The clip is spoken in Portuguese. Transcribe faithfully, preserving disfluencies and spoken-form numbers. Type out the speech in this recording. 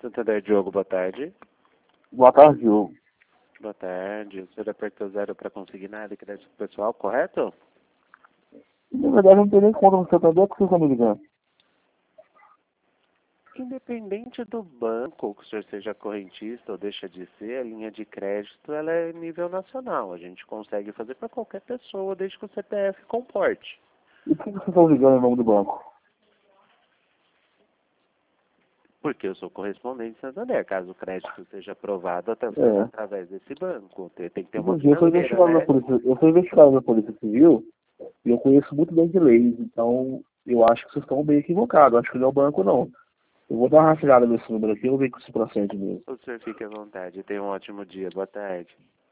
Santander Diogo, boa tarde. Boa tarde, Diogo. Boa tarde. O senhor apertou zero para conseguir nada e crédito pessoal, correto? Na verdade, eu não tenho nem conta no Santander, porque você está me ligando. Independente do banco, que o senhor seja correntista ou deixa de ser, a linha de crédito ela é nível nacional. A gente consegue fazer para qualquer pessoa, desde que o C P F comporte. E por que você está ligando em nome do banco? Porque eu sou correspondente Santander. Caso o crédito seja aprovado até É. através desse banco, tem tem que ter uma Inclusive, eu sou financeira, investigado na né? polícia, eu sou investigado na Polícia Civil e eu conheço muito bem de leis, então eu acho que vocês estão bem equivocados. Acho que não é o banco, não. Eu vou dar uma rastreada nesse número aqui, eu vou ver que se procede mesmo. O senhor fique à vontade. Tenha um ótimo dia. Boa tarde.